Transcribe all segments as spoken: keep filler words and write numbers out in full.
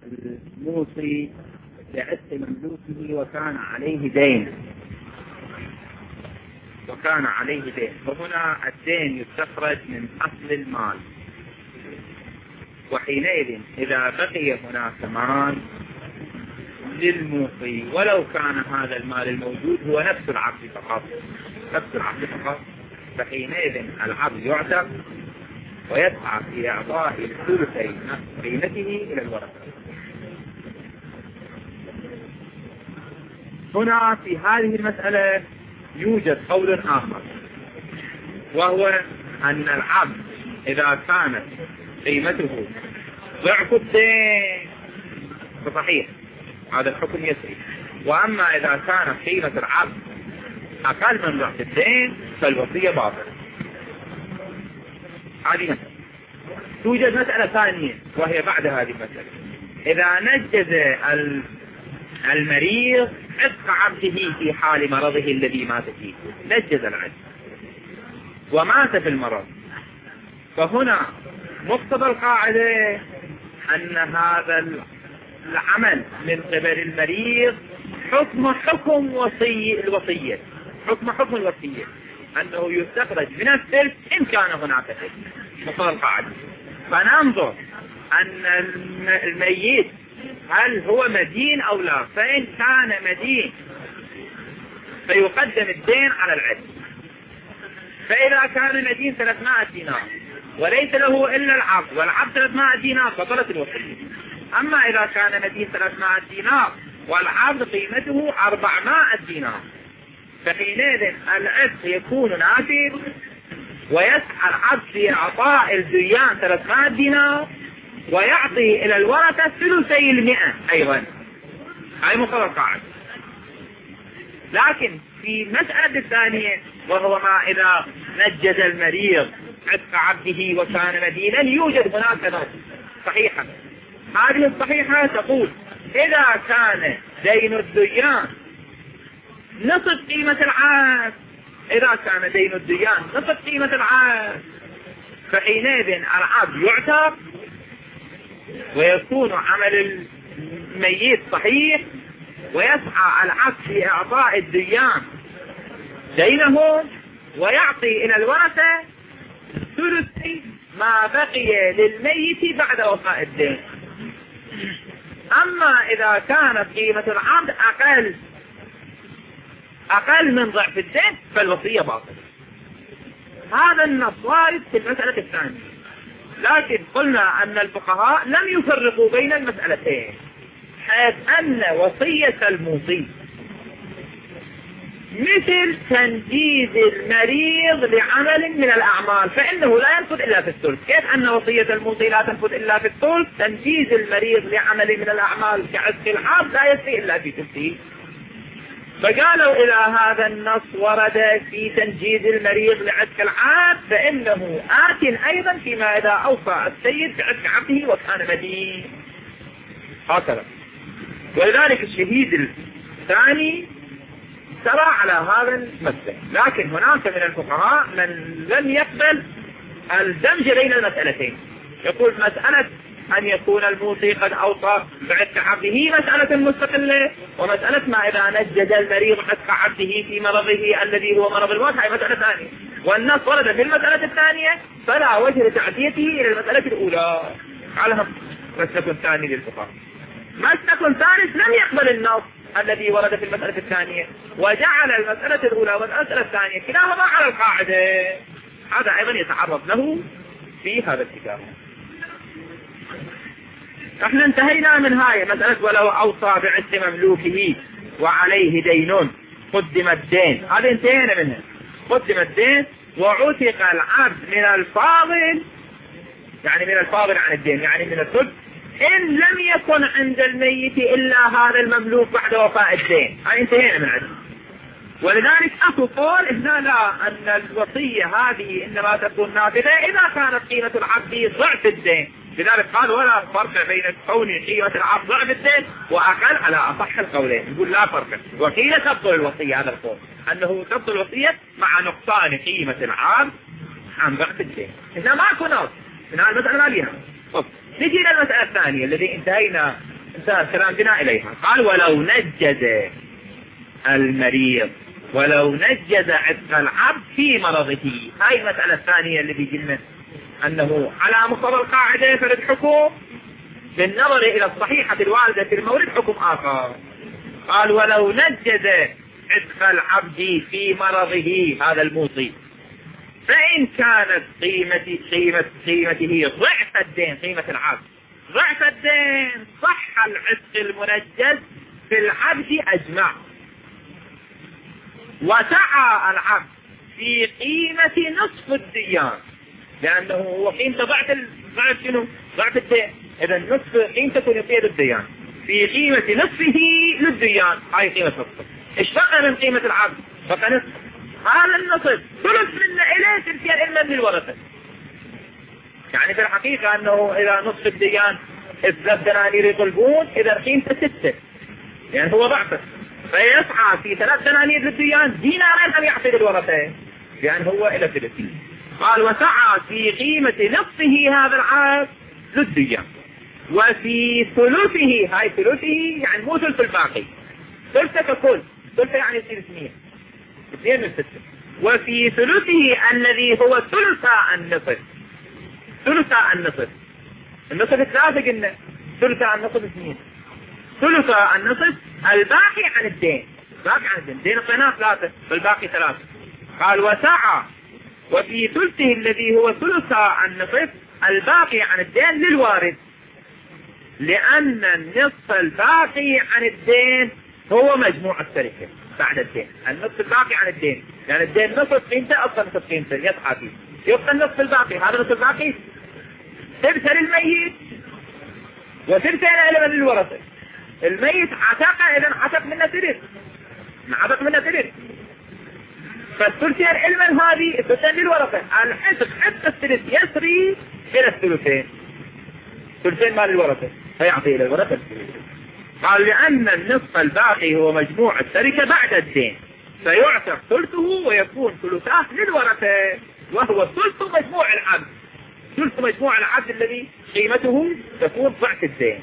الموصي بعث مملوكه وكان عليه دين وكان عليه دين فهنا الدين يستخرج من أصل المال، وحينئذ إذا بقي هناك مال للموصي ولو كان هذا المال الموجود هو نفس العبد فقط نفس العبد فقط فحينئذ العبد يعتق ويسعى في إعطاء الثلثي قيمته إلى الورثة. هنا في هذه المسألة يوجد قول آخر، وهو أن العبد إذا كانت قيمته ضعف الدين فصحيح هذا الحكم يسري، وأما إذا كانت قيمة العبد أقل من ضعف الدين فالوصية باطلة. هذه مسألة. توجد مسألة ثانية وهي بعد هذه المسألة، إذا نجز المريض عتق عبده في حال مرضه الذي مات فيه، نجز العتق ومات في المرض، فهنا مقتضى القاعدة أن هذا العمل من قبل المريض حكم حكم وصي الوصية حكم حكم الوصية أنه يستخرج من الثلث إن كان هناك ثلث مقتضى القاعدة. فننظر أن الميت هل هو مدين أو لا، فإن كان مدين فيقدم الدين على العتق، فإذا كان مدين ثلاثمائة دينار وليس له إلا العبد والعبد ثلاثمائة دينار بطلت الوصية. أما إذا كان مدين ثلاثمائة دينار والعبد قيمته أربعمائة دينار فحينئذ العتق يكون نافذ ويسعى العبد في إعطاء الديان ثلاثمائة دينار ويعطي إلى الورثة ثلثي المئة أيضا. هاي مقرر قاعد. لكن في مسألة الثانية وهو ما إذا نجز المريض عتق عبده وكان مدينا يوجد هناك نص صحيحة. هذه الصحيحة تقول إذا كان دين الديان نصف قيمة العبد إذا كان دين الديان نصف قيمة العبد فحينئذ العبد يعتق ويكون عمل الميت صحيح ويسعى العبد في إعطاء الديان دينهم ويعطي إلى الورثة ثلث ما بقي للميت بعد وفاء الدين. أما إذا كانت قيمة العبد أقل أقل من ضعف الدين فالوصية باطلة. هذا النص وارد في المسألة الثانية، لكن قلنا أن الفقهاء لم يفرقوا بين المسألتين، حيث أن وصية الموصي مثل تنجيز المريض لعمل من الأعمال فإنه لا ينفذ إلا في الثلث. كيف أن وصية الموصي لا تنفذ إلا في الثلث؟ تنجيز المريض لعمل من الأعمال كعتق العبد لا يسري إلا في ثلثه. فقالوا إلى هذا النص ورد في تنجيز المريض لعتق العبد فإنه آت أيضا فيما إذا أوفى السيد بعتق عبده وكان مدين هكذا. ولذلك الشهيد الثاني سرى على هذا المسلك. لكن هناك من الفقهاء من لم يقبل الدمج بين المسألتين، يقول مسألة أن يكون الموصي قد أوصى بعتق عبده مسألة مستقلة، ومسألة ما إذا نجد المريض عتق عبده في مرضه الذي هو مرض الموت هي مسألة ثانية، والنص ورد في المسألة الثانية فلا وجه لتعديته إلى المسألة الأولى. على مسلك ثاني للفقهاء. مسلك ثالث لم يقبل النص الذي ورد في المسألة الثانية وجعل المسألة الأولى والمسألة الثانية كلاهما على القاعدة. هذا أيضا يتعرض له في هذا الكتاب. احنا انتهينا من هاي مسألة ولو أوصى بعتق مملوكه وعليه دين قدم الدين، هذا انتهينا منها. قدم الدين وعتق العبد من الفاضل، يعني من الفاضل عن الدين يعني من الثلث إن لم يكن عند الميت إلا هذا المملوك بعد وفاء الدين. هاي انتهينا من عدل. ولذلك أكو قول هنا لا أن الوصية هذه إنما تكون نافذة إذا كانت قيمة العبد ضعف الدين. لذلك قال ولا فرق بين كون قيمة العبد ضعف الدين وأقل على أصح القولين. يقول لا فرق، وقيل تبطل الوصية هذا القول أنه تبطل الوصية مع نقصان قيمة العبد عن ضعف الدين. هنا ما أكو نص، هنا المسألة ما ليها. نجي إلى المسألة الثانية الذي انتهينا انتهى الكلام بنا إليها. قال ولو نجز المريض ولو نجز عتق العبد في مرضه. هاي المسألة الثانية اللي بيجي لنا أنه على مقتضى القاعدة يفرد حكم بالنظر إلى الصحيحة الواردة في المورد حكم آخر. قال ولو نجز عتق العبد في مرضه هذا الموصي، فإن كانت قيمة قيمة قيمته ضعف الدين، قيمة العبد ضعف الدين، صح العتق المنجز في العبد أجمع، وسعى العبد في قيمة نصف الديان، لأنه هو قيمته ضعف ضعف شنو؟ ضعف الدين، إذا نصف قيمته يصير الديان في قيمة نصفه للديان، هاي قيمة نصفه. ايش بقى من قيمة العبد؟ بقى نصف، هذا النصف ثلث منه إليه تلتين إلا من الورثة. يعني في الحقيقة أنه إذا نصف الديان ثلاث دنانير يطلبون، إذا قيمته ستة، يعني هو ضعفه، فيسعى في ثلاث دنانير للديان دينارين هم يعطي للورثة، لأن هو إلى ثلثين. قال وسعى في قيمة نصفه هذا العبد للديان، وفي ثلثه، هاي ثلثه يعني مو ثلث الباقي، ثلثه ككل، ثلثه يعني يصير اثنين اثنين من ستة، وفي ثلثه الذي هو ثلث النصف، ثلث النصف، النصف ثلاثة قلنا، ثلث النصف اثنين، ثلث النصف الباقي عن الدين، باقي عن الدين، دين قناة ثلاثة فالباقي ثلاثة. قال وسعى وفي ثلثه الذي هو ثلث النصف الباقي عن الدين للوارث، لأن النصف الباقي عن الدين هو مجموع التركة بعد الدين، النصف الباقي عن الدين، يعني الدين نصف قيمته أصلا نصف قيمته يسعى فيه، يبقى النصف الباقي، هذا النصف الباقي ثلثة للميت وثلثة إلى للورثة. الميت عتق، إذا عتق منه ثلث، عتق منه ثلث، فالثلثين علما هذه الثلثين للورثة، العتق حتى الثلث يسري إلى الثلثين، ثلثين مال الورثة فيعطي إلى الورثة الثلثين. قال لأن النصف الباقي هو مجموع التركة بعد الدين، فيعتق ثلثه ويكون ثلثاه للورثة، وهو ثلث مجموع العبد، ثلث مجموع العبد الذي قيمته تكون ضعف الدين،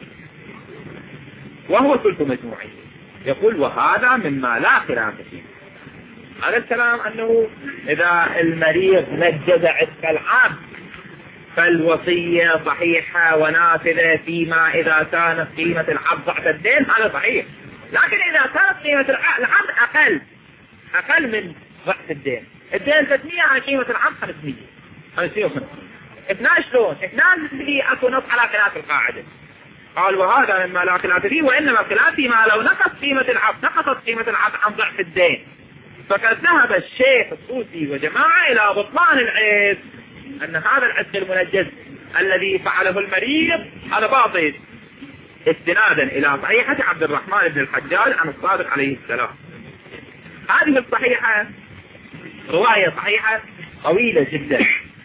وهو ثلث مجموعه. يقول وهذا مما لا خلاف فيه. هذا الكلام أنه إذا المريض نجز عتق العبد فالوصية صحيحة ونافذة فيما إذا كانت قيمة العبد ضعف الدين، هذا صحيح. لكن إذا كانت قيمة العبد أقل أقل من ضعف الدين، الدين ثلاثمية على قيمة العبد خمسمية خمسمية وخمسين، اثناش شلون؟ اثنان اللي أكو نص على خلاف القاعدة. قال وهذا مما لا خلاف فيه، وإنما خلاف فيما لو نقص قيمة العبد، نقصت قيمة العبد عن ضعف الدين، فقد ذهب الشيخ الطوسي وجماعة إلى بطلان العتق، أن هذا العتق المنجز الذي فعله المريض هذا باطل، استنادا إلى صحيحة عبد الرحمن بن الحجاج عن الصادق عليه السلام. هذه الصحيحة رواية صحيحة طويلة جدا،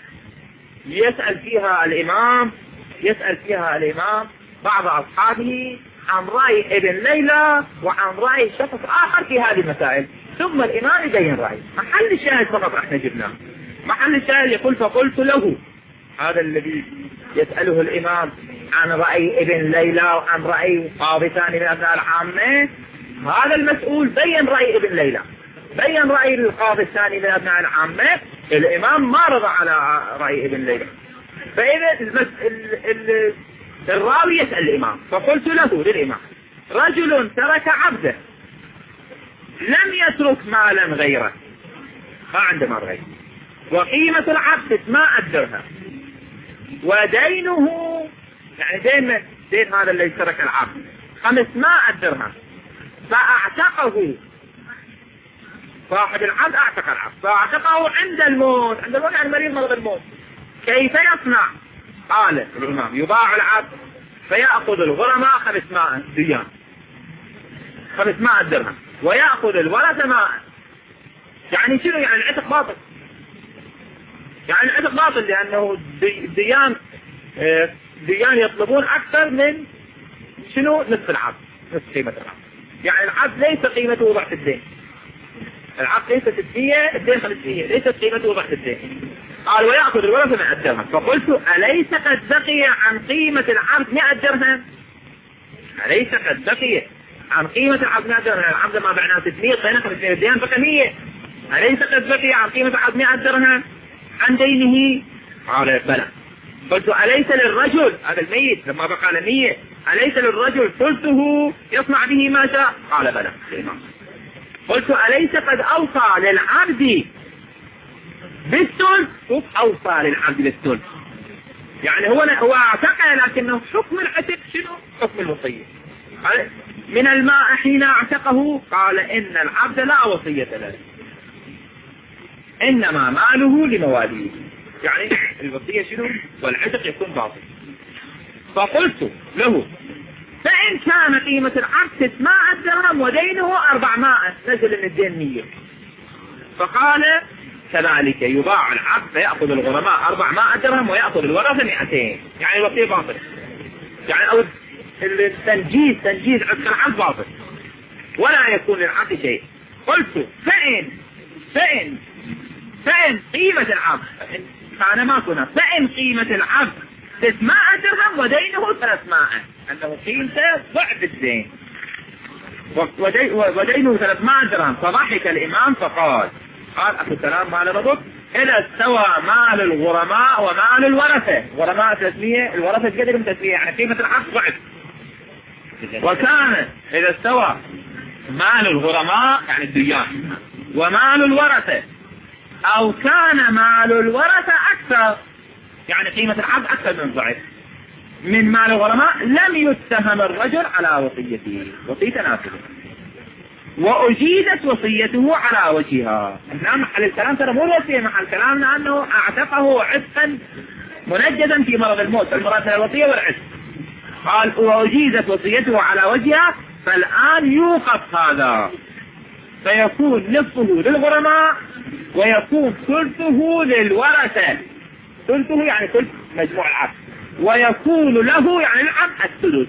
يسأل فيها الإمام يسأل فيها الإمام بعض أصحابه عن رأي ابن ليلى وعن رأي شخص آخر في هذه المسائل، ثم الإمام يبين رأيه. محل الشاهد فقط احنا جبناه، محل الشاهد يقول فقلت له، هذا الذي يسأله الإمام عن رأي ابن ليلى وعن رأي قاضي ثاني من أبناء العامة، هذا المسؤول بين رأي ابن ليلى، بين رأي القاضي الثاني من أبناء العامة، الإمام ما رضى على رأي ابن ليلى. فإذا المس... ال... ال... الراوي يسأل الإمام، فقلت له للإمام رجل ترك عبده لم يترك مالا غيره، ما عنده مال غيره، وقيمة العبد ما أدرها، ودينه يعني دين دين هذا الذي ترك العبد خمسمائة درهم، فأعتقه صاحب العبد، أعتق العبد فأعتقه عند الموت، عند الموت يعني مريض مرض الموت. كيف يصنع؟ قال الإمام يباع العبد فيأخذ الغرماء خمسمائة ديان، خمسمائة درهم، ويأخذ الورثة ماء. يعني شنو؟ يعني العتق باطل، يعني العتق باطل، لأنه ديان ديان يطلبون أكثر من شنو؟ نصف العبد، نصف قيمة العبد. يعني العبد ليس قيمته ضعف الدين، العبد ليس ستمية، الدين خمسمية، ليست قيمته ضعف الدين. قال ويأخذ الورثة مئة درهم، فقلت أليس قد بقي عن قيمة العبد مئة درهم؟ أليس قد بقي عن قيمة العبد مئة درهم؟ العبد ما بعناه ستمية بينك وبين الدين بقى مية. أليس قد بقي عن قيمة العبد مئة درهم عن دينه؟ قال بلى. قلت أليس للرجل هذا الميت لما بقى على مية أليس للرجل ثلثه يصنع به ما شاء؟ قال بلى. قلت أليس قد أوصى للعبد بالثلث؟ أوصى للعبد بالثلث، يعني هو هو اعتقى، لكنه حكم العتق شنو؟ حكم الوصية. من الماء حين اعتقه قال إن العبد لا وصية له، إنما ماله لمواليه، يعني الوصية شنو؟ والعتق يكون باطل. فقلت له فإن كان قيمة العبد ستمائة درهم ودينه أربعمائة، نزل من الدين مية، فقال كذلك يباع العبد فيأخذ الغرماء أربعمائة درهم ويأخذ الورثة مئتين، يعني الوصية باطل، يعني أو التنجيز تنجيز عتق العبد باطل ولا يكون للعبد شيء. قلت فإن فإن فإن قيمة العبد كان ما كنا فإن قيمة العبد ستمائة درهم ودينه ثلاثمائة، أنه قيمته ضعف الدين ودينه ثلاثمائة درهم. فضحك الإمام فقال قال أخي السلام مال ربك إذا استوى مال الغرماء ومال الورثة، غرماء ثلاثمائة الورثة قدرهم ثلاثمائة، يعني قيمة العبد ضعف. وكان إذا استوى مال الغرماء يعني الديان ومال الورثة أو كان مال الورثة أكثر، يعني قيمة العبد أكثر من ضعف من مال الغرماء، لم يتهم الرجل على وصيته، وصية نافذة، وأجيدت وصيته على وجهها. الآن محل الكلام ترى مو الوصية، محل كلامنا أنه أعتقه عتقا منجزا في مرض الموت، المراد الوصية والعتق. قال وأجيدت وصيته على وجهها، فالآن يوقف هذا فيكون نصفه للغرماء ويكون ثلثه للورثة، ثلثه يعني ثلث مجموع العبد، ويكون له يعني العبد الثلث.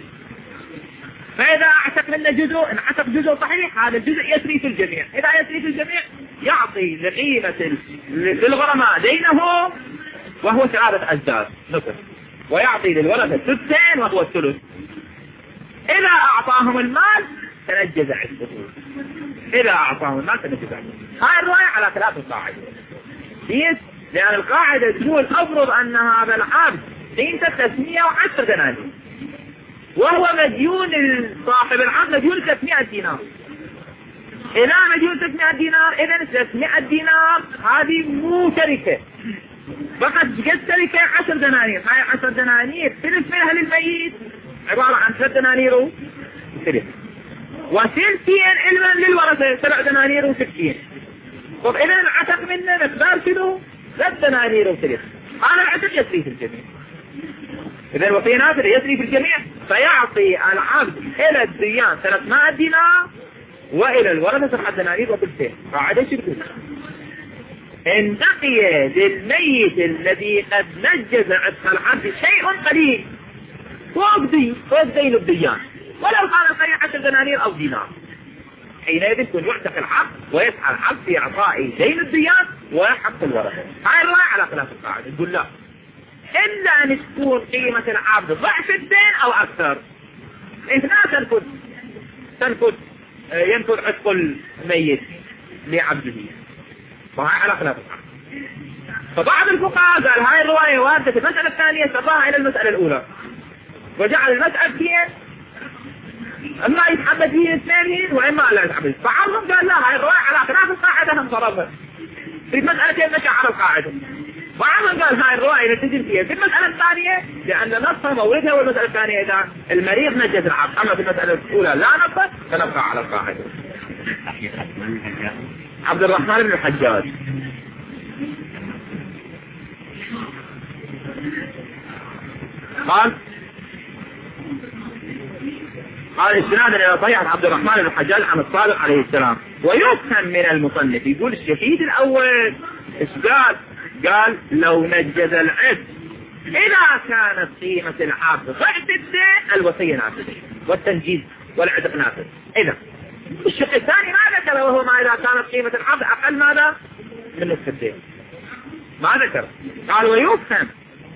فإذا اعتق منه جزء انعتق جزء صحيح، هذا الجزء يسري في الجميع، إذا يسري في الجميع يعطي لقيمة للغرماء دينه وهو ثلاثة أجزاء نصف، ويعطي للورثة الثلثين وهو الثلث. إذا أعطاهم المال تنجز عزته، إذا أعطاهم المال تنجز عزته. هاي الرواية على ثلاث القاعدة، لأن القاعدة تقول أفرض أن هذا العبد قيمته ثلاثمائة وعشرة دنانير وهو مديون صاحب العبد مديون ثلاثمائة دينار، إذا مديون ثلاثمائة دينار إذا ثلاثمائة دينار هذه مو تركة، فقط قد تركة عشر دنانير. هاي عشر دنانير ثلث منها للميت عبارة عن ثلاث دنانير وثلث، وثلثين علما للورثة سبع دنانير وستين. طب إذا العتق منه مقدار شنو؟ ثلاث دنانير وثلث، هذا العتق يسري في الجميع. إذا الوصية نافذة يسري في الجميع، فيعطي العبد إلى الديان ثلاثمائة دينار وإلى الورثة سبع دنانير وثلثين. قاعدة شركة إن بقي للميت الذي قد نجز عتق العبد شيء قليل فوق دين فوق دين الديان، ولو كان القليل عشر دنانير أو دينار، حينئذ يكون يعتق العبد ويسعى العبد في إعطاء دين الديان وحق الورثة. هاي الرواية على خلاف القاعدة تقول لا، إلا أن تكون قيمة العبد ضعف الدين أو أكثر، إثناء تنفذ تنفذ ينفذ عتق الميت لعبده، فهاي على خلاف القاعدة. فبعض الفقهاء قال هاي الرواية واردة في المسألة الثانية سراها إلى المسألة الأولى، وجعل المسألتين اما يتحدث فيه اثنين واما لا يتحدث. فعرضهم قال لا، هاي الرواية على خلاف القاعدة هم صرفها في المسألتين مشى على القاعدة. وعرضهم قال هاي الرواية نتجل فيها في المسألة الثانية لأن نصها موردها، والمسألة الثانية إذا المريض نجز العبد، أما في المسألة الأولى لا نصها فنبقى على القاعدة. عبد الرحمن بن الحجاج قال قال استنادا الى صحيح عبد الرحمن بن الحجاج عن الصادق عليه السلام. ويفهم من المصنف يقول الشهيد الاول ايش قال؟ قال لو نجز العبد اذا كانت قيمة العبد ضعف الدين الوصية نافذة والتنجيز والعتق نافذ. اذا الشق الثاني ما ذكر وهو ما اذا كانت قيمة العبد اقل ماذا من نصف الدين، ما ذكر. قال ويفهم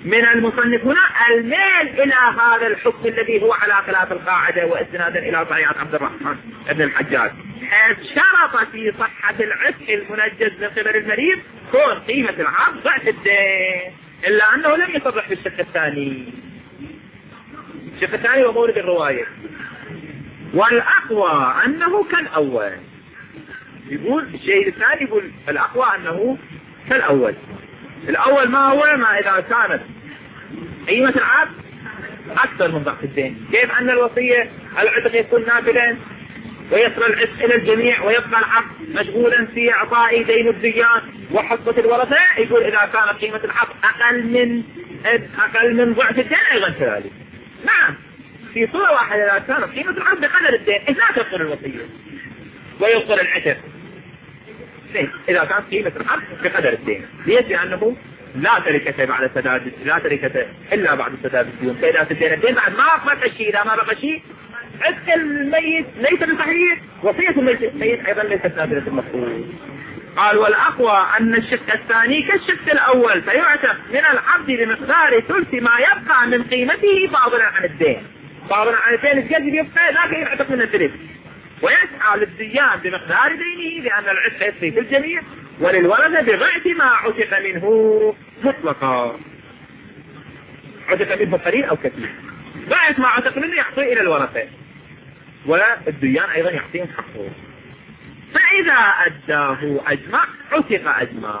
من المصنف هنا الميل إلى هذا الحكم الذي هو على خلاف القاعدة واستنادا إلى صحيحة عبد الرحمن بن الحجاج، حيث شرط في صحة العتق المنجز من قبل المريض كون قيمة العقد ضعف الدين، إلا أنه لم يصرح في الشق الثاني. الشق الثاني ومورد الرواية. والأقوى أنه كالأول. يقول الشيء الثاني يقول الأقوى أنه كالأول. الأول ما هو؟ ما إذا كانت قيمة العقد أكثر من ضعف الدين. كيف أن الوصية العتق يكون نافذا ويصل العتق إلى الجميع ويبقى العقد مشغولا في إعطاء دين الديان وحصة الورثة؟ يقول إذا كانت قيمة العقد أقل من أقل من ضعف الدين أيضا كذلك. نعم، في صورة واحدة إذا كانت قيمة العقد بقدر الدين لا تبطل الوصية ويبطل العتق. إذا كانت قيمة العقد بقدر الدين، ليش؟ لأنه لا تركة بعد سداد، لا تركة إلا بعد سداد الديون. فإذا سدينا الدين بعد ما بقى شيء، إذا ما بقى شيء عتق الميت ليس بصحيح، وصية الميت أيضا ليست نافذة المفروض. قال والأقوى أن الشق الثاني كالشق الأول، فيعتق من العبد بمقدار ثلث ما يبقى من قيمته فاضلا عن الدين. فاضلا عن الدين الجزء يبقى ذاك يعتق من الثلث، ويسعى للديان بمقدار دينه لأن العتق يسري في الجميع، وللورثة بضعف ما عتق منه مطلقا. عتق منه قليل أو كثير، ضعف ما عتق منه يعطيه إلى الورثة، والديان أيضا يعطيهم حقه. فإذا أداه أجمع عتق أجمع.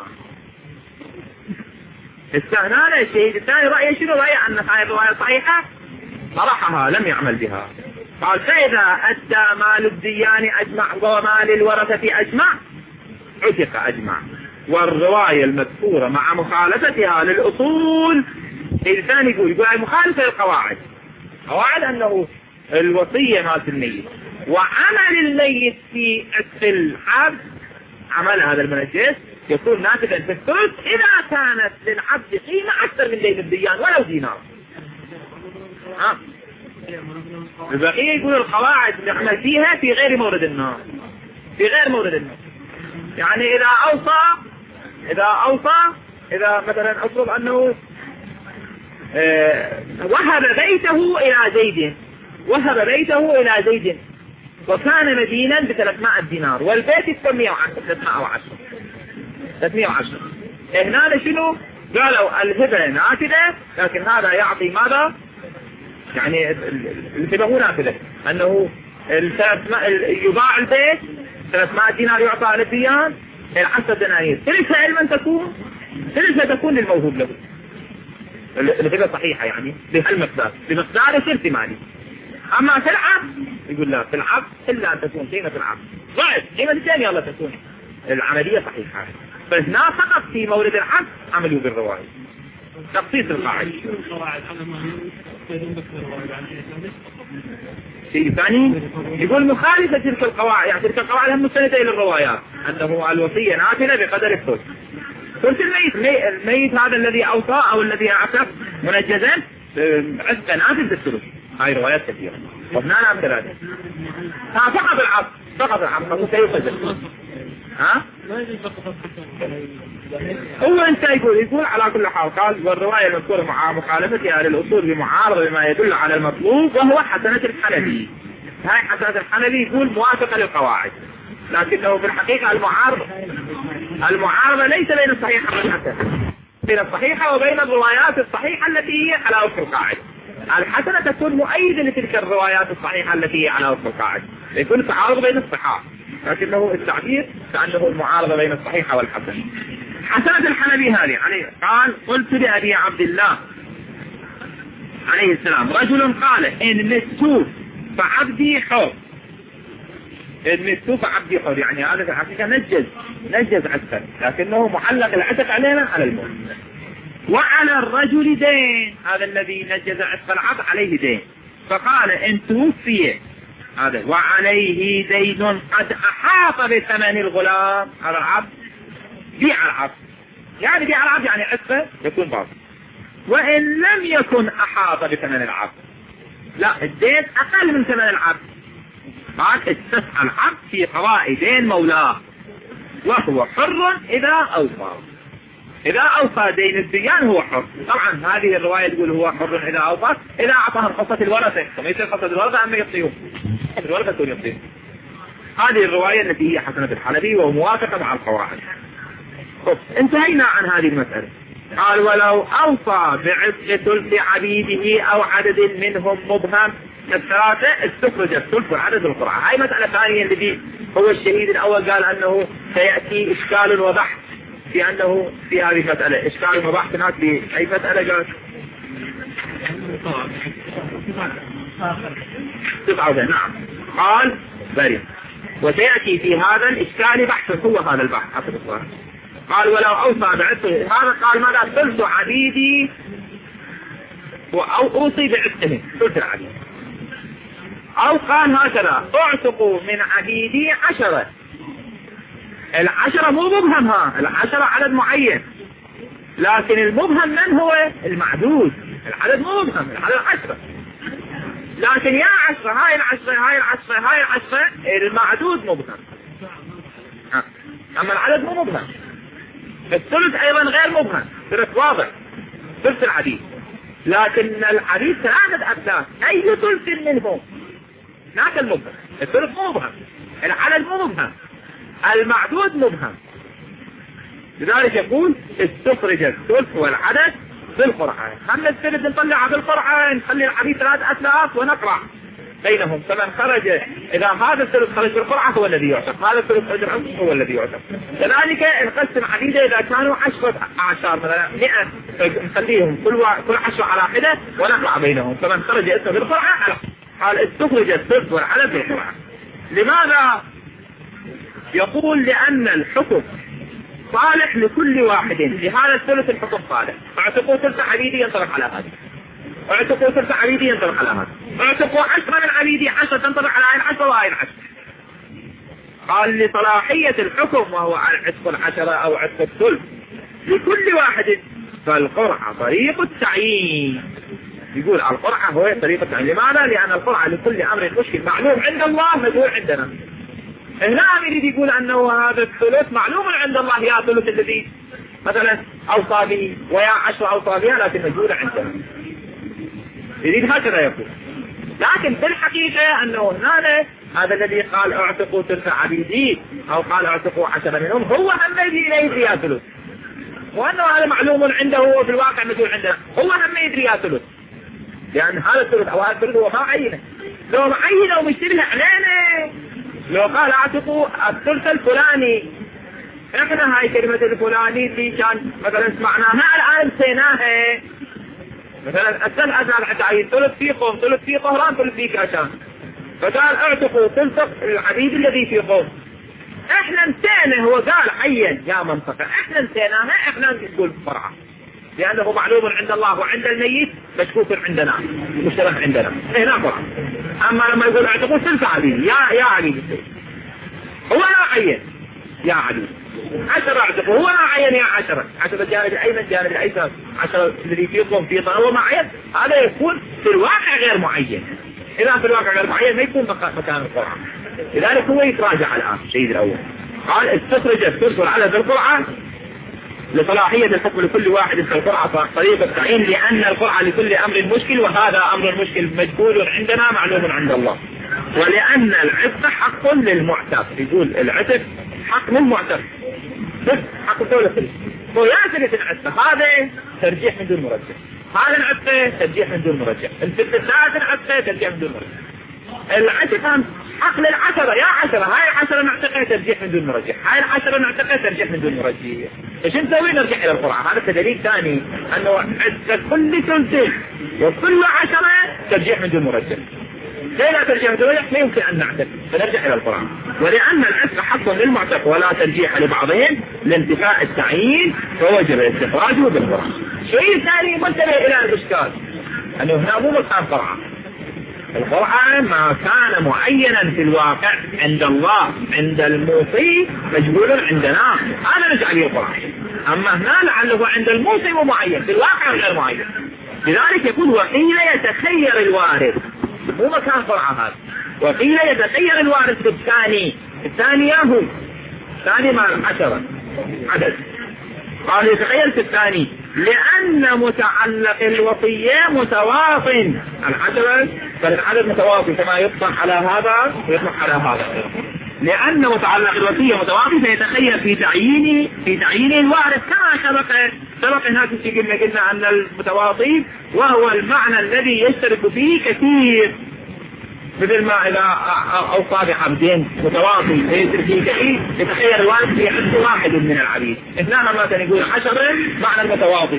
استهنانا الشهيد الثاني رأي شنو؟ رأي أن هذه الرواية صحيحة طرحها لم يعمل بها. قال فإذا أدى مال الديان أجمع ومال الورثة أجمع عتق أجمع. والرواية المذكورة مع مخالفتها للأصول الثاني يقول يقول مخالفة للقواعد. قواعد أنه الوصية مالت الميت وعمل الميت في عتق العبد، عمل هذا المنجس يكون نافذا في الثلث إذا كانت للعبد قيمة أكثر من دين الديان ولو دينار. ها البقية يقول القواعد نعمل فيها في غير مورد النار، في غير مورد النار. يعني إذا أوصى إذا أوصى إذا مثلا أطلب أنه اه وهب بيته إلى زيد، وهب بيته إلى زيد وكان مدينا بثلاثمائة دينار والبيت ثلاثمائة وعشرة ثلاثمائة وعشرة. هنا شنو قالوا؟ الهبة نافذة، لكن هذا يعطي ماذا؟ يعني الهبة هو نافذة، أنه يباع البيت ثلاثمائة دينار يعطى للديان العشرة دنانير. ثلثها لمن تكون؟ ثلثها تكون للموهوب له. الهبة صحيحة يعني بهالمقدار، بمقدار ثلث مالي. أما في العبد يقول لا، في العبد إلا أن تكون قيمة العبد ضعف قيمة الثانية الله تكون العملية صحيحة. فهنا فقط في مورد العبد عملوا بالرواية تخصيص القاعدة. شيء ثاني يقول مخالفة تلك القواعد، يعني تلك القواعد هم مستندة إلى الروايات أنه الوصية نافذة بقدر الثلث. ثلث الميت، الميت هذا الذي أوصى أو الذي أعتق منجزا عتق نافذ بالثلث. هاي روايات كثيرة. وابناء نعم ثلاثة. ها فقط العبد، فقط العبد فقط سيخزن. ها هو انت يقول يقول على كل حال. قال والرواية المذكورة مع مخالفتها للأصول بمعارضة بما يدل على المطلوب وهو حسنة الحنبي. هاي حسنة الحنبي يقول موافقة للقواعد، لكنه في الحقيقة المعارضة المعارضة ليس بين الصحيحة والحسنة، بين الصحيحة وبين الروايات الصحيحة التي هي على وفق القاعدة. الحسنة تكون مؤيدة لتلك الروايات الصحيحة التي هي على وفق القاعدة، يكون تعارض بين الصحاح، لكنه التعبير كأنه المعارضة بين الصحيحة والحسنة. حسنة الحنبي هذه عليه قال قلت لأبي عبد الله عليه السلام رجل قال إن مت فعبدي حر، إن مت فعبدي حر، يعني هذا في الحقيقة نجز نجز عتق، لكنه معلق العتق علينا على الموت. وعلى الرجل دين، هذا الذي نجز عتق العبد عليه دين، فقال إن توفي هذا وعليه دين قد أحاط بثمن الغلام، هذا العبد بيع العبد، يعني بيع العبد يعني عتقه يكون باطل. وإن لم يكن أحاط بثمن العبد، لا الدين أقل من ثمن العبد، قال استسعى العبد في قضاء دين مولاه وهو حر إذا أوصى. إذا أوصى دين الديان هو حر. طبعا هذه الرواية تقول هو حر إذا أوصى، إذا أعطاهم قصة الورثة ثم يصير قصة الورثة أما يعطيهم الورثة تكون يعطيهم. هذه الرواية التي هي حسنة الحلبي وموافقة مع القواعد. انتهينا عن هذه المسألة. قال ولو أوصى بعتق ثلث عبيده أو عدد منهم مبهم الثلاثة استخرج الثلث والعدد القرعة. هاي مسألة ثانية الذي هو الشهيد الأول قال أنه سيأتي إشكال وبحث في أنه في هذه المسألة إشكال وبحث هناك في أي مسألة قال تبعه. نعم قال بري وسيأتي في هذا الإشكال بحث هو هذا البحث حسب الصحيح. قال ولو أوصى بعتق هذا قال ماذا ثلث عبيدي أو أوصي بعتقه ثلث العبيد أو قال هكذا اعتقوا من عبيدي عشرة. العشرة مو مبهم، ها العشرة عدد معين لكن المبهم من هو المعدود. العدد مو مبهم العدد عشرة لكن يا عشرة هاي العشرة هاي العشرة هاي العشرة المعدود مبهم ها. أما العدد مو مبهم. الثلث أيضا غير مبهم ثلث واضح ثلث العديد لكن العديد ثلاثة أثلاث أي ثلث منهم هناك المبهم. الثلث مو مبهم العدد مو مبهم المعدود مبهم. لذلك يقول استخرج الثلث والعدد بالقرعة. هم الثلث نطلعها بالقرعة نخلي العديد ثلاثة أثلاث ونقرع بينهم. فمن خرج إذا هذا الثلث خرج بالقرعة هو الذي يعتق هذا الثلث خرج بالقرعة هو الذي يعتق. كذلك نقسم عديدة إذا كانوا عشرة أعشار مثلا مئة نخليهم كل وا... كل عشرة على حدة ونقرع بينهم. فمن خرج اسمه بالقرعة قال استخرج الثلث والعدد بالقرعة. لماذا؟ يقول لأن الحكم صالح لكل واحد. لهذا الثلث الحكم صالح. اعتقوا ثلث عبيدي ينطبق على هذا اعتقوا ثلث عبيدي ينطبق على هذا اعتقوا عشرة من عبيدي عشرة تنطبق على هاي العشرة وهاي العشرة. قال لصلاحية الحكم وهو عتق العشرة أو عتق الثلث لكل واحد فالقرعة طريق التعيين. يقول القرعة هو طريق التعيين. لماذا؟ لأن القرعة لكل أمر مشكل معلوم عند الله مجهول عندنا. هنا يريد يقول أنه هذا الثلث معلوم عند الله يا ثلث الذي مثلا أوصى به ويا عشر أوصى بها لكن مجهول عندنا. يريد هكذا يقول. لكن في الحقيقة أنه هنا هذا الذي قال اعتقوا ثلث عبيدي أو قال اعتقوا عشرة منهم هو هم يدري لا يدري يا ثلث وأنه هذا معلوم عنده وفي الواقع مجهول عندنا. هو هم يدري يا ثلث لأن هذا الثلث أو هذا الثلث هو ما عينه. لو معينه ومشتبه علينا لو قال اعتقوا الثلث الفلاني احنا هاي كلمة الفلاني اللي كان مثلا سمعناها الآن نسيناها مثلا السنة أزال حتى عيد ثلث في قوم ثلث في طهران ثلث في كاشان فقال اعتقوا ثلث العبيد الذي في قوم. احنا نسينا هو قال عين يا منطقة احنا نسيناها احنا نقول بسرعة لأنه معلوم عند الله وعند الميت مشكوك عندنا مشترك عندنا هنا قرأ. أما لما يقول اعتقوا ثلث عبيد يا يا عبيد هو لا عين يا عبيد عشرة اعتقوا هو لا عين يا عشرة عشرة جانب الأيمن جانب الأيسر عشرة الذي فيكم في طهر هو معين. هذا يكون في الواقع غير معين. إذا في الواقع غير معين ما يكون مكان القرعة. لذلك هو يتراجع الآن الشيء الأول. قال استخرج الثلث والعدد بالقرعة لصلاحية الحكم لكل واحد في القرعة طريقة التعيين لأن القرعة لكل أمر مشكل وهذا أمر مشكل مجهول عندنا معلوم عند الله. ولأن العتق حق للمعتق. يقول العتق حق للمعتق بس حق الدولة هو يعترف العتق هذا ترجيح من دون مرجح. هذا العتق ترجيح من دون مرجح. الفتة ذات العتق ترجيح من دون مرجح. العتق حق للعشرة يا عشرة هاي العشرة نعتقها ترجيح من دون مرجح هاي العشرة نعتقها ترجيح من دون مرجح. ايش نسوي؟ نرجع الى القرعة. هذا دليل ثاني انه عتق كل ثلث وكل عشرة ترجيح من دون مرجح. ليه لا ترجيح من دون مرجح؟ لا يمكن ان نعتق فنرجع الى القرعة. ولان العتق حق للمعتق ولا ترجيح لبعضهم لانتفاء التعيين فوجب استخراجه بالقرعة. شيء ثاني منتبه الى الاشكال انه هنا مو مكان قرعة. القرعة ما كان معينا في الواقع عند الله عند الموصي مجهول عندنا هذا نجعل القرعة. أما هنا لعله عند الموصي ومعين في الواقع غير معين. لذلك يقول وقيل يتخير الوارث مو مكان قرعة هذا. وقيل يتخير الوارث بالثاني الثاني هو الثاني مع العشرة عدد قال يتخيل في الثاني لأن متعلق الوصية متواطن العدد، فالعدد متواطن كما يطلق على هذا ويطلق على هذا. لأن متعلق الوصية متواطن فيتخيل في تعيين في تعيين الوارث كما سبق سبق هناك الشيء قلنا قلنا أن المتواطن وهو المعنى الذي يشترك فيه كثير، مثل ما إذا أوصى بعبدين متواطي فيصير فيه كثير يتخيل الوارث في حد واحد من العبيد. إثنان مثلا يقول عشرة معنى المتواطي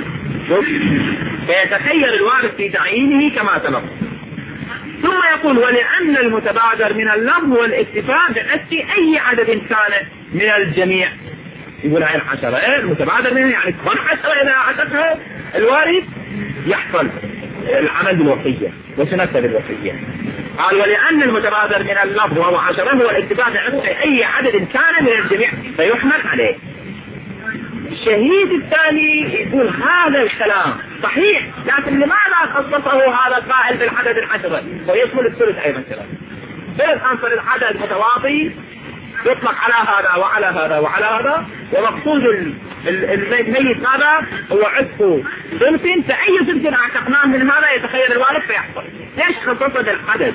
فيتخيل الوارث في تعيينه كما سبق. ثم يقول ولأن المتبادر من اللفظ والاكتفاء بحث أي عدد كان من الجميع، يقول هاي العشرة المتبادر منها يعني كل عشرة إذا عددها الوارث يحصل العمل بالوصية وسنفذ الوصية. قال ولأن المتبادر من اللفظ وهو عشرة هو الاكتفاء بحث أي عدد كان من الجميع فيحمل عليه. الشهيد الثاني يقول هذا الكلام صحيح، لكن لماذا خصصه هذا القائل بالعدد العشرة ويشمل الثلث أيضا كذا؟ بل أنصر العدد متواطي يطلق على هذا وعلى هذا وعلى هذا، ومقصود الميت هذا هو عتق ثلث، فأي ثلث اعتقناه من هذا يتخيل الوارث فيحصل. ليش خصص العدد؟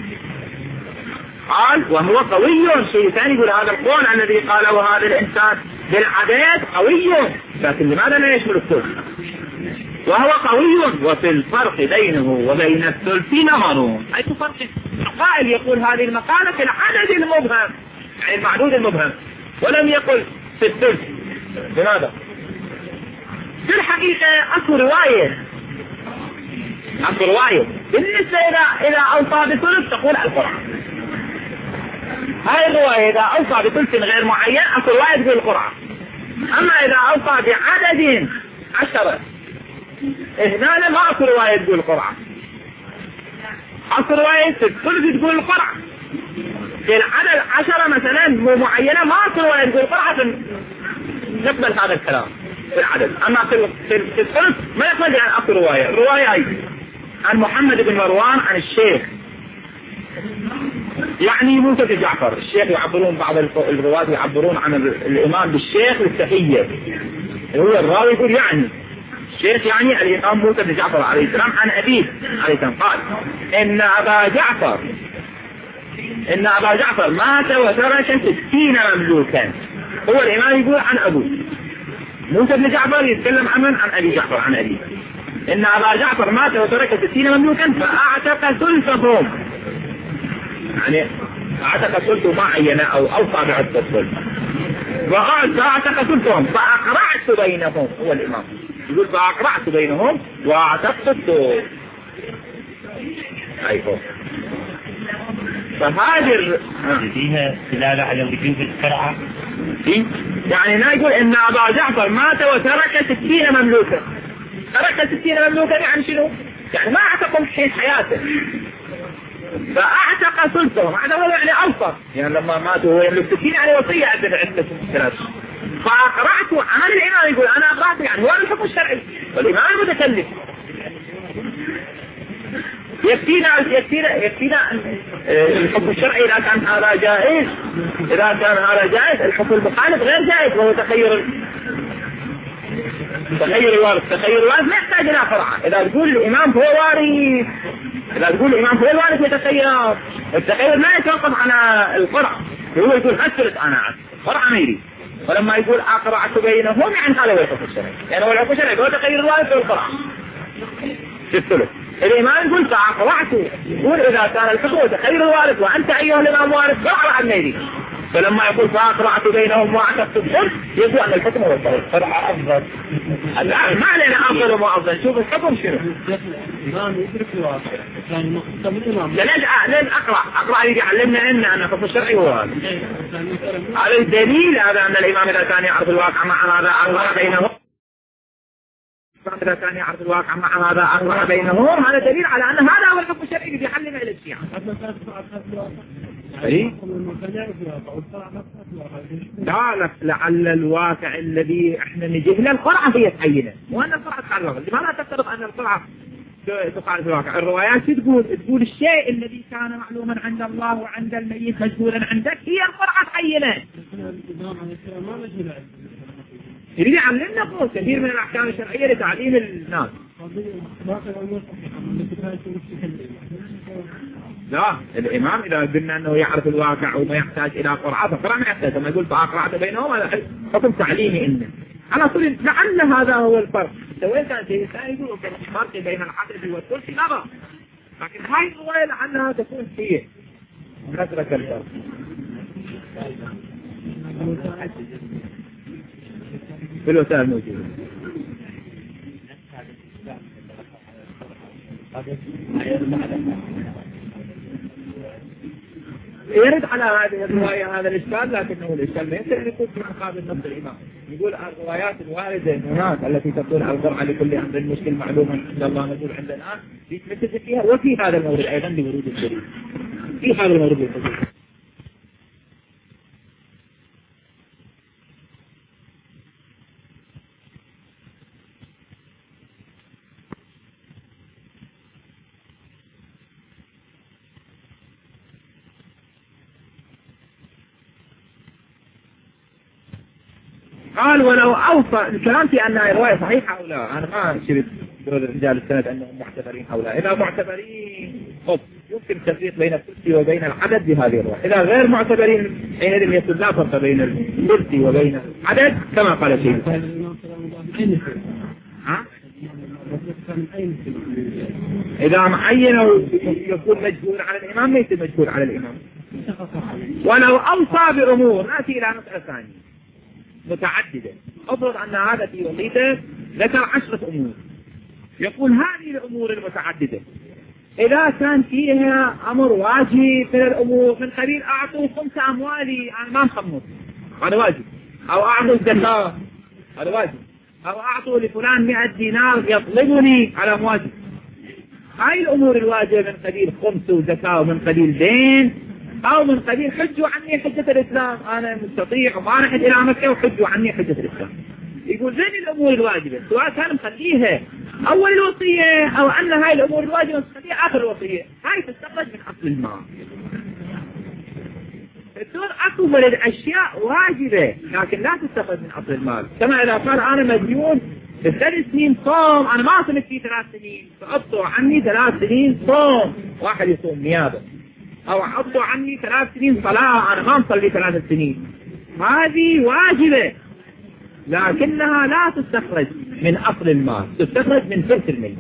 قال وهو قوي. شيء ثاني يقول هذا القول الذي قاله هذا الإنسان بالعدد قوي، لكن لماذا لا يشمل الثلث؟ وهو قوي وفي الفرق بينه وبين الثلث نظر. أي فرق؟ قائل يقول هذه المقالة في العدد المبهم يعني المعدود المبهم، ولم يقل في الثلث. لماذا؟ في الحقيقة أكو رواية أكو رواية بالنسبة إلى إلى أوصى بثلث تقول القرعة. هاي الرواية إذا أوصى بثلث غير معين أكو رواية تقول القرعة. أما إذا أوصى بعدد عشرة هنا ما أكو رواية تقول القرعة، أكو رواية في الثلث تقول القرعة. في العدد عشرة مثلا مو معينة ما أكو رواية تقول القرعة نقبل هذا الكلام في العدد. أما في في الثلث ما يقبل يعني أكو رواية. الرواية أي عن محمد بن مروان عن الشيخ يعني موسى بن جعفر. الشيخ يعبرون بعض الرواة يعبرون عن الإمام بالشيخ للتحية، هو الراوي يقول يعني الشيخ يعني الإمام موسى بن جعفر عليه السلام عن أبيه عليه السلام قال إن أبا جعفر إن أبا جعفر مات وترك ستين مملوكا. هو الإمام يقول عن أبوه، موسى بن جعفر يتكلم عن عن أبي جعفر عن أبيه. إن أبا جعفر مات وترك ستين مملوكا فأعتق ثلثهم، يعني أعتق ثلث معينة أو أوصى بعتق الثلث، وقال فأعتق ثلثهم فأقرعت بينهم. هو الإمام يقول فأقرعت بينهم وأعتقت الثلث. أيوه فهذه فيها دلالة على وجوب القرعة. يعني لا يقول إن أبا جعفر مات وترك ستين مملوكا. ترك ستين مملوكا يعني شنو؟ يعني ما أعتقهم حين حياته فأعتق ثلثهم. هذا هو يعني أوصى، يعني لما ماتوا هو يملك ستين يعني وصية عدد عدة ثلاث. فأقرعت عن الإمام يقول أنا أقرعت يعني هو الحكم الشرعي والإمام المتكلف. يكفينا يكفينا يكفينا الحكم الشرعي إذا كان هذا جائز، إذا كان هذا جائز الحكم المخالف غير جائز وهو تخير تخير الوارث. تخير الوارث ما يحتاج إلى قرعة. إذا تقول الإمام هو وارث إذا تقول الإمام هو الوارث يتخير، التخير ما يتوقف على القرعة. هو يقول أثلت أنا عاد قرعة ما يريد، ولما يقول أقرعت بينهم يعني هذا هو الحكم الشرعي، يعني هو الحكم الشرعي هو تخير الوارث والقرعة في الثلث. الإمام يقول فأقرعته، يقول إذا كان الحكم تخير الوارث وأنت أيها الإمام وارث قرعة عن ميري. فلما يقول فأقرعت بينهم وأعتقت الثلث يقول أن الحكم هو الصحيح. قرعة أفضل. ما علينا أفضل وما أفضل، شوف الحكم شنو. الإمام يدرك الواقع. ليش ليش أقرأ أقرأ يجي علمنا إن أن الحكم الشرعي هو هذا. هذا الدليل هذا أن الإمام إذا كان يعرف الواقع مع هذا أقرأ بينهم. إذا كان يعرف الواقع مع هذا أقرأ بينهم، هذا دليل على أن هذا هو الحكم الشرعي اللي يحلم إلى الشيعة. إيه؟ لا لا لعل الواقع الذي احنا نجيه له القرعة هي تعينه، وأن القرعة تعرف. لماذا تفترض أن القرعة تقال في الواقع؟ الروايات تقول تقول الشيء الذي كان معلوما عند الله وعند الميت مجهولا عندك هي القرعة تعينه. يريد يعلمنا قول كثير من الأحكام الشرعية لتعليم الناس. لا، الإمام إذا قلنا أنه يعرف الواقع وما يحتاج إلى قرعة فقرأ ما يحتاج. لما يقول فأقرأت بينهم هذا حكم تعليمي إنه على طول. لعل هذا هو الفرق. سوين كان شيء ثاني يقول الفرق بين العدد والثلث نظر، لكن هاي الرواية لعلها تكون فيه نترك الفرق. في الوسائل موجودة. يرد على هذه الرواية هذا الإشكال، لكنه الإشكال ما يمكن أن يكون في مقابل نص الإمام. يقول الروايات الواردة هناك التي تقول القرعة لكل أمر المشكل معلوما عند الله نقول عندنا الآن يتمثل فيها، وفي هذا المورد أيضا لورود الدليل في هذا المورد الدليل. قال ولو أوصى الكلام في أنها رواية صحيحة أو لا. أنا ما شريت دول رجال السند أنهم معتبرين أو لا. إذا معتبرين خب يمكن التفريق بين الثلث وبين العدد بهذه الرواية. إذا غير معتبرين حينئذ يكون لا فرق بين الثلث وبين العدد كما قال شيخ. ها؟ إذا معين يكون مجهول على الإمام ليس مجهول على الإمام. ولو أوصى بأمور نأتي إلى مسألة ثانية متعددة. أفرض أن هذا في وصيته ذكر عشرة أمور، يقول هذه الأمور المتعددة إذا كان فيها أمر واجب من الأمور من قبيل أعطوا خمس أموالي أنا ما مخمس هذا واجب، أو أعطوا الزكاة هذا واجب، أو أعطوا لفلان مئة دينار يطلبني على واجب. هاي الأمور الواجبة من قبيل خمس وزكاة ومن قبيل دين، أو من قبيل حجوا عني حجة الإسلام أنا مستطيع وما نحن إلى مكة وحجوا عني حجة الإسلام. يقول زين الأمور الواجبة سواء كان مخليها أول الوصية أو أن هاي الأمور الواجبة مخليها آخر الوصية، هاي تستخرج من أصل المال. الدور أكو من الأشياء واجبة لكن لا تستخرج من أصل المال. كما إذا قال أنا مديون بثلاث سنين صوم أنا ما صمت فيه ثلاث سنين فأبطوا عني ثلاث سنين صوم، واحد يصوم نيابة، أو عطوا عني ثلاث سنين صلاة أنا ما مصلي ثلاث سنين، هذه واجبة لكنها لا تستخرج من أصل المال، تستخرج من ثلث المال،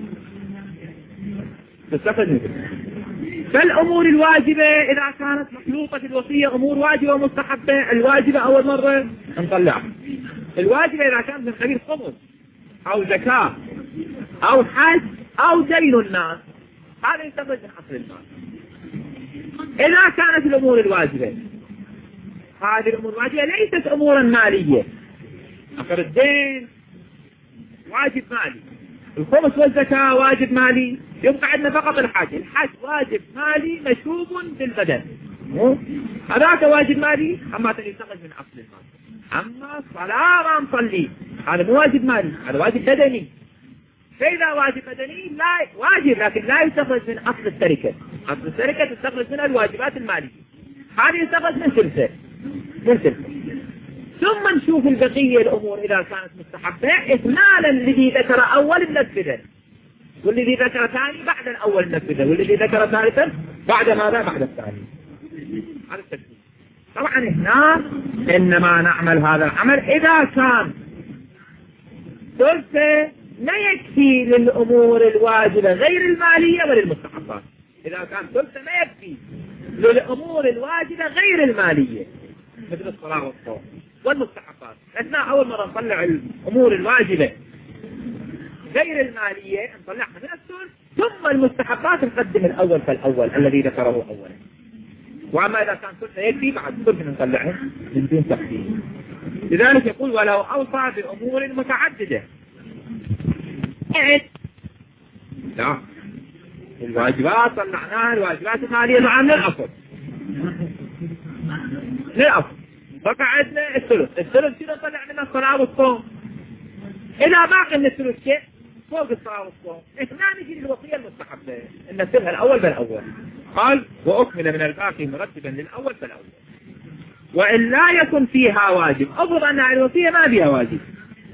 تستخرج من ثلث. فالأمور الواجبة إذا كانت مخلوقة في الوصية أمور واجبة ومستحبة، الواجبة أول مرة نطلعها. الواجبة إذا كانت من قبيل خمس أو زكاة أو حج أو دين الناس هذا يستخرج من أصل المال. إذا كانت الأمور الواجبة هذه الأمور الواجبة ليست أمورا مالية، أخر الدين واجب مالي، الخمس والزكاة واجب مالي، يبقى عندنا فقط الحج. الحج واجب مالي مشوب بالبدن، هذاك واجب مالي أما تستخرج من أصل المال. أما الصلاة ما نصلي هذا مو واجب مالي، هذا واجب بدني. فإذا واجب بدني لا واجب لكن لا يستخرج من أصل التركة. أصل التركة تستخرج من الواجبات المالية، هذه يستخرج من ثلثه من ثلثه. ثم نشوف البقية الأمور إذا كانت مستحبة إكمالا الذي ذكر أول نفذه، والذي ذكر ثاني بعد الأول نفذه، والذي ذكر ثالثا بعد ماذا بعد الثاني. هذا الترتيب. طبعا هنا إنما نعمل هذا العمل إذا كان ثلثه لا يكفي للأمور الواجبة غير المالية وللمستحبات. إذا كان ثلثه ما يكفي للأمور الواجبة غير المالية مثل الصلاة والصوم والمستحبات. أثناء أول مرة نطلع الأمور الواجبة غير المالية نطلعها من الثلث، ثم المستحبات نقدم الأول فالأول الذي ذكره أولا. وأما إذا كان ثلثه يكفي بعد ثلث نطلعه من دون تقديم. لذلك يقول ولو أوصى بأمور متعددة. لا الواجبات طلعناها الواجبات المالية طبعا للأصل للأصل بقى عندنا الثلث. الثلث كده طلع لنا الصلاة والصوم. إذا باقي من الثلث شيء فوق الصلاة والصوم إثنان نجي للوصية المستحبة إن نسلها الأول بالأول. قال وأكمل من الباقي مرتبا للأول فالأول. وإن لا يكن فيها واجب أفضل أن الوصية ما فيها واجب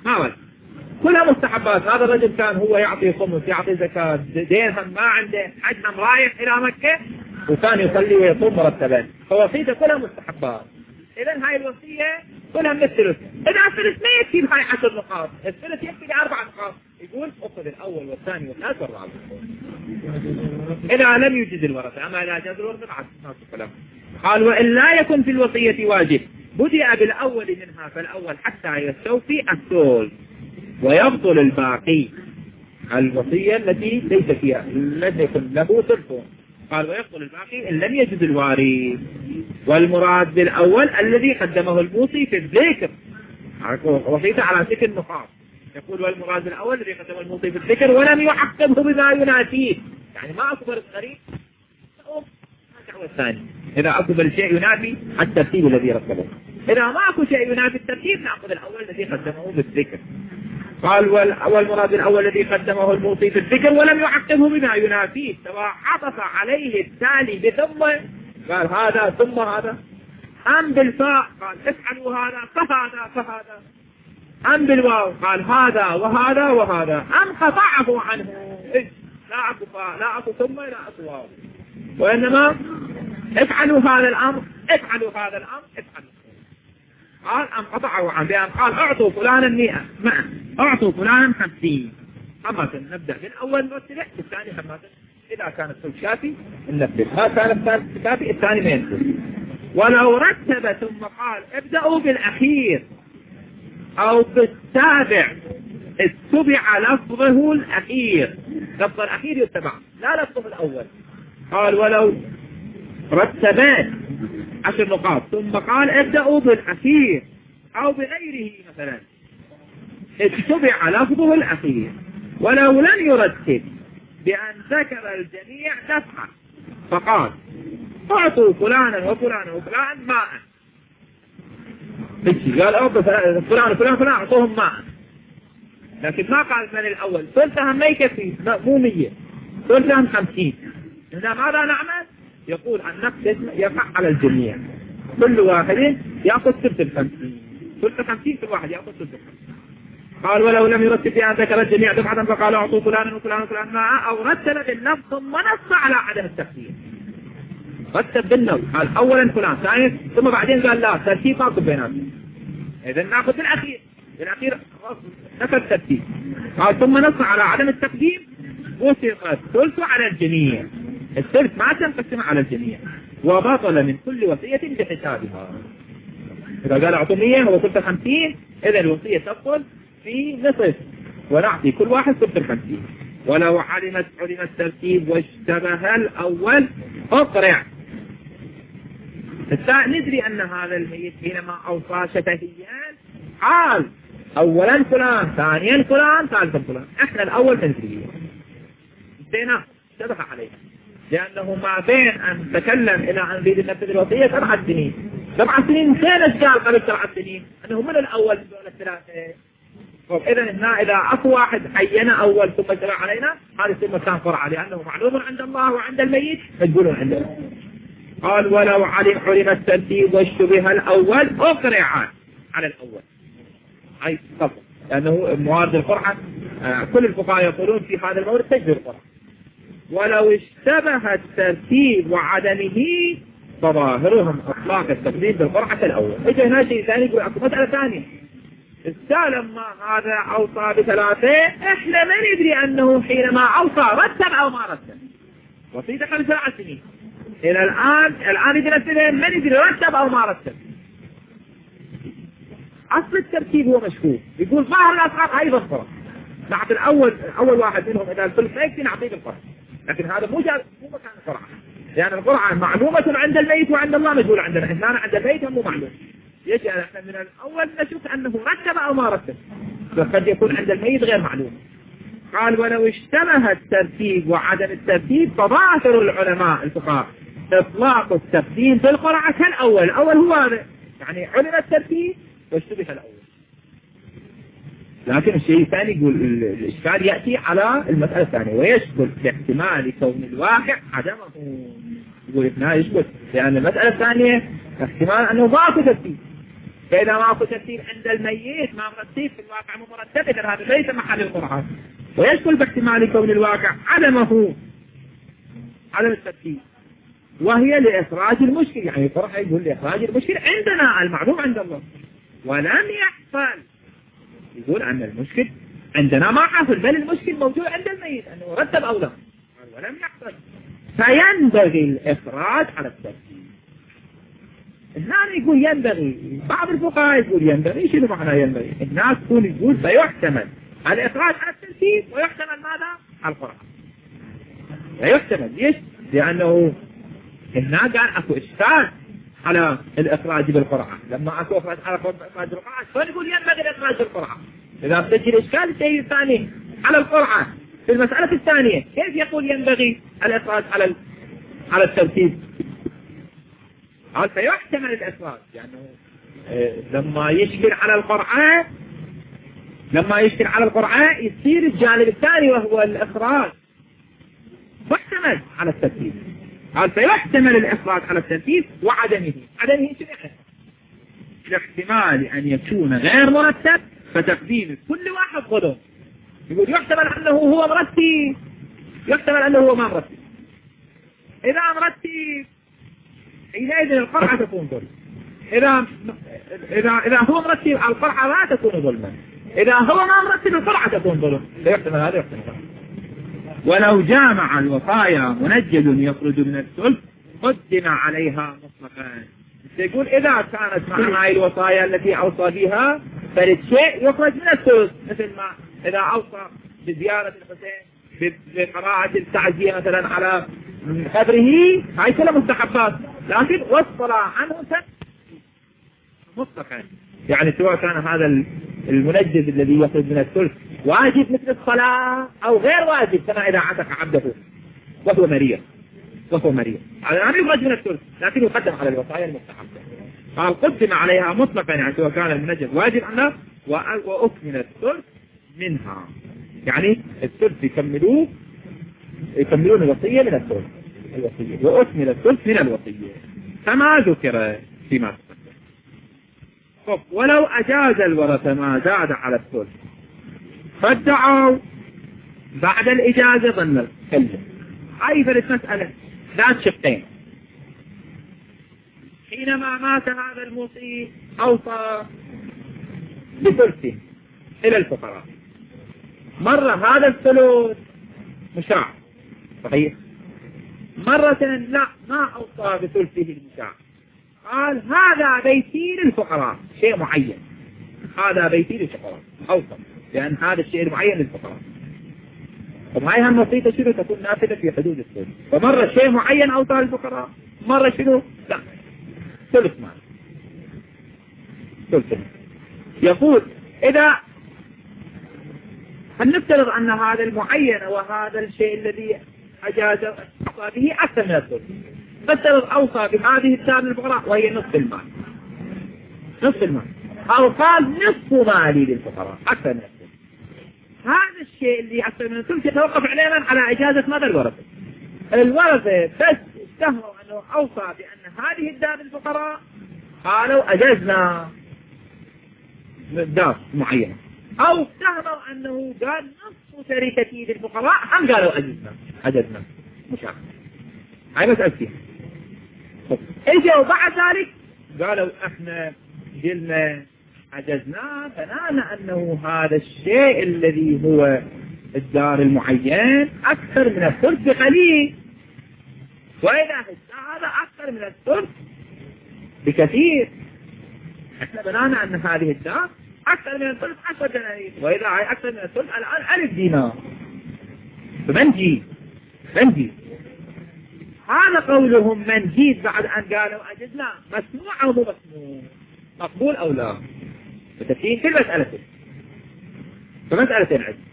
ما ولد، كلها مستحبات. هذا الرجل كان هو يعطي خمس، يعطي زكاة، دينهم ما عنده، حجهم رايح إلى مكة وكان يصلي ويصوم مرتبا، فوصيته كلها مستحبات. إذن هاي الوصية كلها من الثلث. إذا الثلث ما يكفي بهاي عشر نقاط، الثلث يكفي لأربع نقاط، يقول أخذ الأول والثاني والثالث والرابع. إذا لم يوجد الورثة، أما إذا جاز الورثة بعد نفس الكلام. قال وإن لا يكن في الوصية واجب بدأ بالأول منها، فالأول حتى يستوفي الثلث ويبطل الباقي. الوصية التي ليس فيها لم يكن له ثلث، قال ويبطل الباقي إن لم يجد الوارث. والمراد بالأول الذي قدمه الموصي في الذكر، وصيته على ذكر النقاط. يقول والمراد بالأول الذي قدمه الموصي في الذكر ولم يعقبه بما ينافيه، يعني ما أكبر الغريب الثاني. إذا أكبر الشيء ينافي الترتيب الذي رتبه، إذا ما أكو شيء ينافي الترتيب نأخذ الأول الذي قدمه بالذكر. قال والمراد الأول الذي قدمه الموصي في الذكر ولم يعقبه بما ينافيه، سواء عطف عليه التالي بثم، قال هذا ثم هذا، أم بالفاء قال افعلوا هذا فهذا فهذا، أم بالواو قال هذا وهذا وهذا، أم قطعه عنه لا أكو فاء لا أكو ثم لا أكو واو، وإنما افعلوا هذا الأمر افعلوا هذا الأمر افعلوا. قال أم قطعوا عن بأن قال اعطوا فلانا مئة معا اعطوا فلانا خمسين. حماسا نبدأ بالأول نرتبه، الثاني حماسا إذا كان الثلث شافي ننبه، ما كان الثالث شافي الثاني ما ينبه. ولو رتب ثم قال ابدأوا بالأخير أو بالتابع اتبع لفظه الأخير، لفظ الأخير يتبع لا لفظه الأول. قال ولو رتبات عشر نقاط ثم قال ابدأوا بالأخير أو بغيره مثلا اتبع لفظه الأخير. ولو لم يرتب بأن ذكر الجميع دفعة فقال اعطوا فلانا وفلانا وفلانا ماء، قال أو فلان وفلان فلان اعطوهم ماء، لكن ما قال من الأول ثلثهم ما يكفي مو مية ثلثهم خمسين. هنا ماذا نعمل؟ يقول عن نفسه يقع على الجميع، كل واحد يأخذ ثلث الخمسين، ثلث خمسين كل واحد يأخذ ثلث الخمسين. قال ولو لم يرتب بأن ذكر الجميع دفعة فقال اعطوا فلانا وفلانا وفلانا ماء، أو رتب باللفظ ثم نص على عدم التقديم. رتب بالنص قال أولا فلان ثاني ثم بعدين قال لا ترتيب ماكو بيناتهم، إذا نأخذ الأخير الأخير نفس الترتيب. قال ثم نص على عدم التقديم وثق الثلث على الجميع، الثلث ما تنقسم على الجميع، وبطل من كل وصية بحسابها. إذا قال اعطوا مية هو ثلث خمسين، إذا الوصية تدخل في نصف ونعطي كل واحد ثلث الخمسين. ولو علمت علم الترتيب واشتبه الأول أقرع. ندري أن هذا الميت حينما أوصى شفهيان قال أولا فلان ثانيا فلان ثالثا فلان، احنا الأول تنزلية انتهينا اشتبه عليها، لأنه ما بين أن تكلم إلى أن نريد ننفذ الوصية سبع سنين سبع سنين فين اشتغل قبل سبع سنين أنه من الأول من دون الثلاثة. إذا هنا إذا أكو واحد حينا أول ثم اشتبه علينا هذا يصير مكان فرع، لأنه معلوم عند الله وعند الميت مجبول عنده. قال ولو علم علم الترتيب واشتبه الأول أقرع على الأول، أي طبعا لأنه موارد القرعة آه كل الفقهاء يقولون في هذا المورد تجبر القرعة. ولو اشتبه الترتيب وعدمه فظاهرهم اطلاق التقديم بالقرعة الأول. اجى هنا شيء ثاني يقول اكو مسألة ثانية، السالم ما هذا أوصى بثلاثة، احنا ما ندري أنه حينما أوصى رتب أو ما رتب، وصيته قبل سبع سنين إلى الآن الآن يدرسنا ما ندري رتب أو ما رتب. أصل الترتيب هو مشهور، يقول ظاهر الأسقاط هاي بالقرعة نعطي الأول أول واحد منهم إذا الثلث ما يكفي نعطيه بالقرعة، لكن هذا مو جاز مو مكان القرعة، لأن يعني القرعة معلومة عند الميت وعند الله مجهول عندنا، إحنا عند الميت مو معلوم، يجي احنا من الأول نشوف أنه رتب أو ما رتب، فقد يكون عند الميت غير معلوم. قال ولو اشتبه الترتيب وعدم الترتيب فظاهر العلماء الفقهاء إطلاق التقديم في القرعة كالأول. الأول هو هذا يعني علم الترتيب واشتبه الأول. لكن الشيء الثاني يقول الإشكال يأتي على المسألة الثانية ويشكل باحتمال كون الواقع عدمه، يقول هنا يشكل لأن المسألة الثانية احتمال أنه ضعف ترتيب، فإذا ماكو ترتيب عند الميت ما مرتب في الواقع مو مرتب، إذا هذا ليس محل القرعة، ويدخل باحتمال كون الواقع عدمه عدم الترتيب، وهي لإخراج المشكل. يعني القرعة يقول لإخراج المشكل عندنا المعلوم عند الله ولم يحصل، يقول أن المشكل عندنا ما حصل، بل المشكل موجود عند الميت أنه رتب أو لا ولم يحصل، فينبغي الإخراج على الترتيب. هنا يقول ينبغي، بعض الفقهاء يقول ينبغي. شنو معنى ينبغي؟ الناس تكون يقول فيحتمل الإخراج على الترتيب ويحتمل ماذا؟ على القرعة. فيحتمل ليش؟ لأنه هنا قال أكو إشكال على الإخراج بالقرعة، لما أكو إخراج على إخراج بالقرعة فنقول ينبغي الإخراج بالقرعة. إذا بتجي الإشكال الشيء الثاني على القرعة في المسألة الثانية، كيف يقول ينبغي الإخراج على على الترتيب؟ قال فيحتمل الإخراج، يعني لما يشكل على القرعة لما يشكل على القرعة يصير الجانب الثاني وهو الإخراج محتمل على الترتيب. قال فيحتمل الإخراج على الترتيب وعدمه. عدمه شنو يعني؟ الاحتمال أن يكون غير مرتب فتقديم كل واحد ظلم. يقول يحتمل أنه هو مرتب، يحتمل أنه هو ما مرتب. إذا مرتب حينئذ القرعة تكون ظلم. إذا إذا إذا هو مرتب القرعة لا تكون ظلما، إذا هو ما مرتب القرعة تكون ظلم. لا يحتمل هذا يحتمل هذا. ولو جامع الوصايا منجد يخرج من الثلث قدم عليها مطلقا. يقول إذا كانت مع الوصايا التي أوصى بها فرد شيء يخرج من الثلث، مثل ما إذا أوصى بزيارة الحسين بقراءة التعزية مثلا على قبره، هاي كلها مستحبات، لكن والصلاة عنه مطلقا. يعني سواء كان هذا المنجد الذي يخرج من الثلث واجب مثل الصلاة أو غير واجب، كما إذا عتق عبده وهو مريض وهو مريض هذا يعني يخرج من الثلث، لكن يقدم على الوصايا المستحبة. قال قدم عليها مطلقا، يعني سواء كان المنجد واجب عنه وأكمل الثلث منها، يعني الثلث يكملوه يكملون الوصية من الثلث الوصية وأكمل الثلث من الوصية كما ذكر فيما تقدم. ولو أجاز الورثة ما زاد على الثلث فادعوا بعد الإجازة ظن الكلم. هاي فرد مسألة ذات شقين. حينما مات هذا الموصي أوصى بثلثه إلى الفقراء، مرة هذا الثلث مشاع صحيح، مرة لا ما أوصى بثلثه المشاع، قال هذا بيتي للفقراء شيء معين، هذا بيتي للفقراء أوصى لأن هذا الشيء المعين للفقراء. طب هاي هم وصيته شنو تكون نافذة في حدود الثلث، فمرة شيء معين أوصى للفقراء، مرة شنو لا ثلث مال ثلث. يقول إذا هنفترض أن هذا المعين وهذا الشيء الذي أجاز أوصى به أكثر من الثلث، فافترض أوصى بهذه الدار للفقراء وهي نصف المال نصف المال أو قال نصف مالي للفقراء أكثر من الثلث، هذا الشيء اللي أكثر من الثلث يتوقف علينا على إجازة ماذا الورثة. الورثة بس اشتهروا أنه أوصى بأن هذه الدار للفقراء قالوا أجزنا دار معينة، أو اشتهروا أنه قال نصف تركتي للفقراء هم قالوا أجزنا أجزنا مش عارف. هاي مسألتين. اجوا بعد ذلك قالوا احنا قلنا عجزنا فنعلم انه هذا الشيء الذي هو الدار المعين اكثر من الثلث بقليل، واذا هذا اكثر من الثلث بكثير، احنا بنانا ان هذه الدار اكثر من الثلث عشرة دنانير، واذا هي اكثر من الثلث الان الف دينار، فمنجي منجي. هذا قولهم من جيد بعد أن قالوا أجزنا مسموع أو مو مسموع، مقبول أو لا، فتفهيم في المسألة فمسألة العجز.